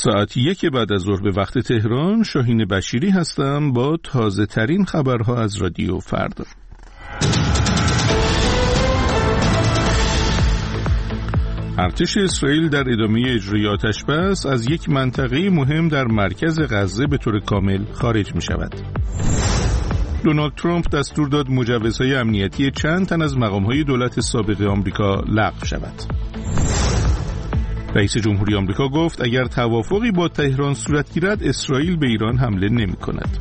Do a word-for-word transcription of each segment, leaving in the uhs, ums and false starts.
ساعت یک بعد از ظهر به وقت تهران، شاهین بشیری هستم با تازه ترین خبرها از رادیو فردا. ارتش اسرائیل در ادامه اجرای آتش‌بس از یک منطقه مهم در مرکز غزه به طور کامل خارج می شود. دونالد ترامپ دستور داد مجوزهای امنیتی چند تن از مقام‌های دولت سابق آمریکا لغو شود. رئیس جمهوری آمریکا گفت اگر توافقی با تهران صورت گیرد اسرائیل به ایران حمله نمی کند.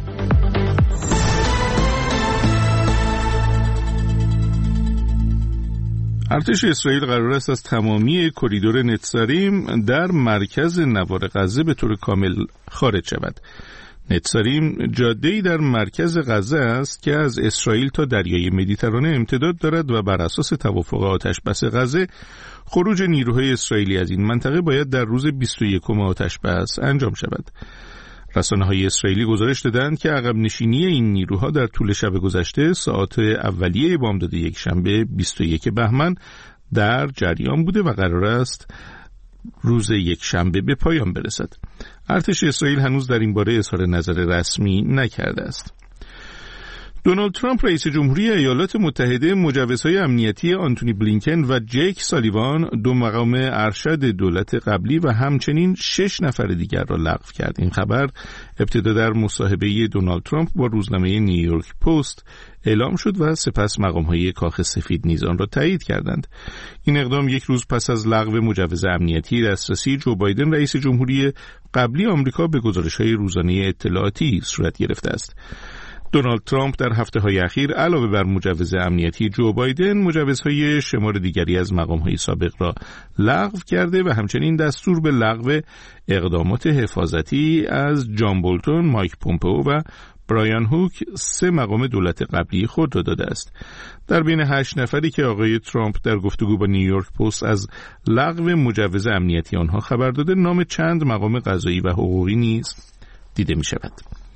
ارتش اسرائیل قرار است از تمامی کریدور نتساریم در مرکز نوار غزه به طور کامل خارج شود. نتساریم جاده‌ای در مرکز غزه است که از اسرائیل تا دریای مدیترانه امتداد دارد و بر اساس توافق آتش‌بس غزه خروج نیروهای اسرائیلی از این منطقه باید در روز بیست و یکم آتش‌بس انجام شود. رسانه‌های اسرائیلی گزارش دادند که عقب نشینی این نیروها در طول شب گذشته ساعات اولیه بامداد یکشنبه بیست و یکم بهمن در جریان بوده و قرار است روز یکشنبه به پایان برسد. ارتش اسرائیل هنوز در این باره اظهار نظر رسمی نکرده است. دونالد ترامپ رئیس جمهوری ایالات متحده مجوزهای امنیتی آنتونی بلینکن و جیک سالیوان، دو مقام ارشد دولت قبلی و همچنین شش نفر دیگر را لغو کرد. این خبر ابتدا در مصاحبه دونالد ترامپ با روزنامه نیویورک پست اعلام شد و سپس مقام‌های کاخ سفید نیز آن را تایید کردند. این اقدام یک روز پس از لغو مجوز امنیتی دسترسی جو بایدن رئیس جمهوری قبلی آمریکا به گزارش‌های روزانه اطلاعاتی صورت گرفته است. دونالد ترامپ در هفته‌های اخیر علاوه بر مجوز امنیتی جو بایدن، مجوزهای شمار دیگری از مقام‌های سابق را لغو کرده و همچنین دستور به لغو اقدامات حفاظتی از جان بولتون، مایک پومپئو و برایان هوک، سه مقام دولت قبلی خود را داده است. در بین هشت نفری که آقای ترامپ در گفتگو با نیویورک پست از لغو مجوز امنیتی آنها خبر داده، نام چند مقام قضایی و حقوقی نیز دیده می شود.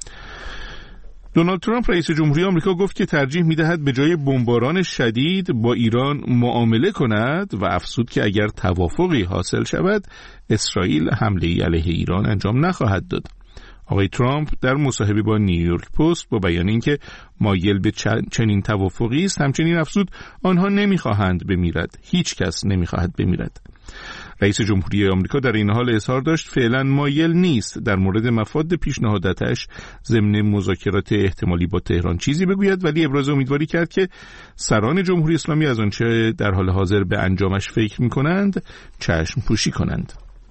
دونالد ترامپ رئیس جمهوری آمریکا گفت که ترجیح می‌دهد به جای بمباران شدید با ایران معامله کند و افزود که اگر توافقی حاصل شود اسرائیل حمله‌ای علیه ایران انجام نخواهد داد. آقای ترامپ در مصاحبه با نیویورک پست با بیان اینکه مایل به چنین توافقی است همچنین افزود آنها نمی‌خواهند بمیرد، هیچ کس نمی‌خواهد بمیرد. رئیس جمهوری آمریکا در این حال اظهار داشت فعلا مایل نیست در مورد مفاد پیشنهاداتش ضمن مذاکرات احتمالی با تهران چیزی بگوید، ولی ابراز امیدواری کرد که سران جمهوری اسلامی از آنچه در حال حاضر به انجامش فکر می‌کنند چشم پوشی کنند.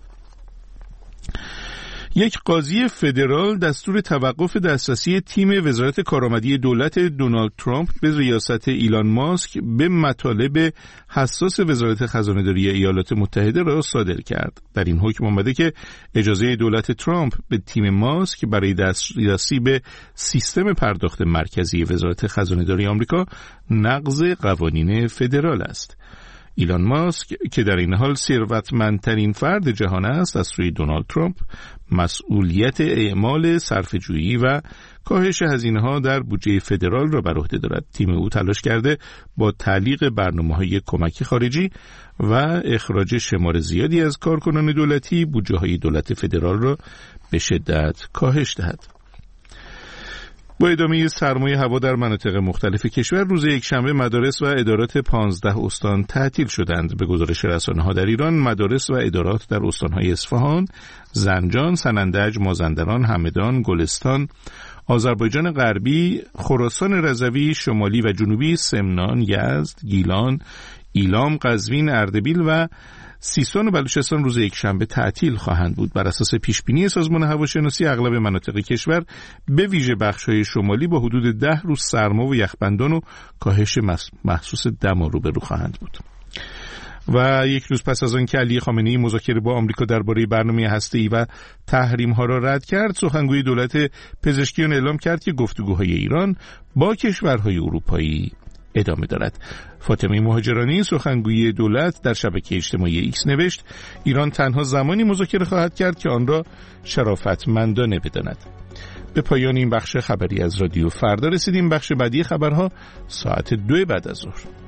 یک قاضی فدرال دستور توقف دسترسی تیم وزارت کارآمدی دولت دونالد ترامپ به ریاست ایلان ماسک به مطالب حساس وزارت خزانه‌داری ایالات متحده را صادر کرد. در این حکم آمده که اجازه دولت ترامپ به تیم ماسک برای دسترسی به سیستم پرداخت مرکزی وزارت خزانه‌داری آمریکا نقض قوانین فدرال است. ایلان ماسک که در این حال ثروتمندترین فرد جهان است، از سوی دونالد ترامپ مسئولیت اعمال صرفه‌جویی و کاهش هزینه‌ها در بودجه فدرال را بر عهده دارد. تیم او تلاش کرده با تعلیق برنامه‌های کمک خارجی و اخراج شمار زیادی از کارکنان دولتی بودجه‌های دولت فدرال را به شدت کاهش دهد. با ادامه سرمای هوا در مناطق مختلف کشور، روز یکشنبه مدارس و ادارات پانزده استان تعطیل شدند. به گزارش رسانه‌ها در ایران، مدارس و ادارات در استان‌های اصفهان، زنجان، سنندج، مازندران، همدان، گلستان، آذربایجان غربی، خراسان رضوی، شمالی و جنوبی، سمنان، یزد، گیلان، ایلام، قزوین، اردبیل و سیستان و بلوچستان روز یکشنبه تعطیل خواهند بود. بر اساس پیشبینی سازمان هواشناسی، اغلب مناطق کشور به ویژه بخش‌های شمالی با حدود ده روز سرما و یخبندان و کاهش محسوس دم روبرو خواهند بود. و یک روز پس از آن که علی خامنه‌ای مذاکره با آمریکا درباره برنامه هسته‌ای و تحریم‌ها را رد کرد، سخنگوی دولت پزشکیان اعلام کرد که گفتگوهای ایران با کشورهای اروپایی ادامه دارد. فاطمه مهاجرانی سخنگوی دولت در شبکه اجتماعی ایکس نوشت ایران تنها زمانی مذاکره خواهد کرد که آن را شرافتمندانه بداند. به پایان این بخش خبری از رادیو فردا رسیدیم. بخش بعدی خبرها ساعت دو بعد از ظهر.